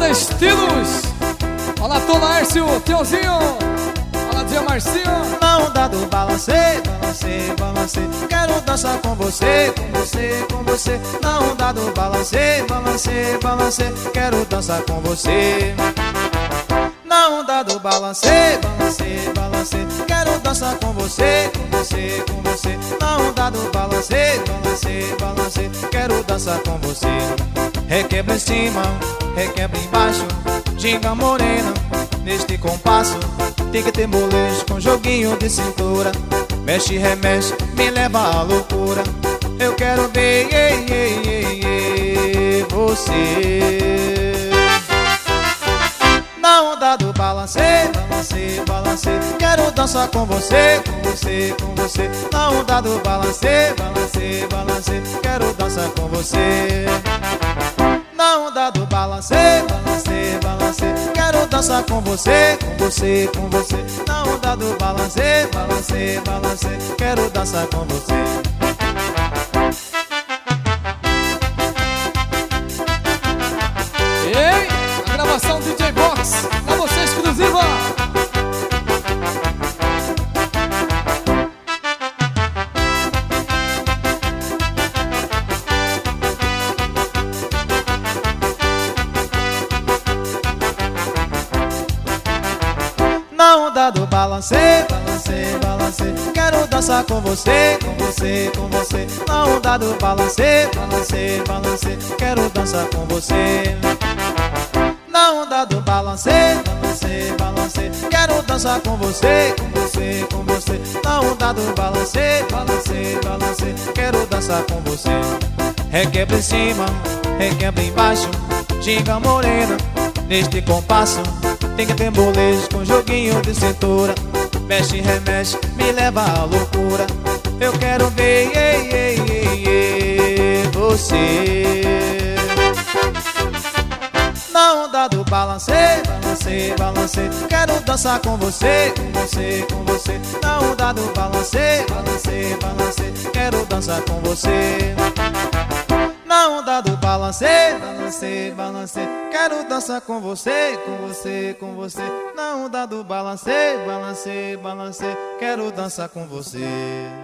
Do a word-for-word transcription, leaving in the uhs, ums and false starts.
Moda Estilos. Fala, Tonárcio, Teuzinho. Fala, Dia Marcinho. Na onda do balancê, balancê, balancê, quero dançar com você, com você, com você. Na onda do balancê, balancê, balancê, quero dançar com você. Na onda do balancê, balancê, balancê, quero dançar com você, com você, com você. Na onda do balancê, balancê, balancê, quero dançar com você. Requebra em cima, requebra embaixo, ginga morena, neste compasso. Tem que ter molejo com joguinho de cintura. Mexe, remexe, me leva à loucura. Eu quero ver ei, ei, ei, ei, você. Na onda do balancê, balancê, balancê, quero dançar com você, com você, com você. Na onda do balancê, balancê, balancê, quero dançar com você. Na onda do balancê, balancê, balancê, quero dançar com você, com você, com você. Na onda do balancê, balancê, balancê, quero dançar com você. Ei, a gravação D J Box, pra você exclusiva. Na onda do balancê, balancê, balancê, quero dançar com você, com você, com você. Na onda do balancê, balancê, balancê, quero dançar com você. Na onda do balancê, balancê, balancê, quero dançar com você, com você, com você. Na onda do balancê, balancê, balancê, quero dançar com você. Requebra em cima, requebra embaixo, ginga morena, neste compasso. Tem que ter molejo com joguinho de cintura. Mexe, remexe, me leva à loucura. Eu quero ver ei, ei, ei, ei, você. Na onda do balancê, balancê, balancê, quero dançar com você, com você, com você. Na onda do balancê, balancê, balancê, quero dançar com você. Na onda do balancê, balancê, balancê, quero dançar com você, com você, com você. Na onda do balancê, balancê, balancê, quero dançar com você.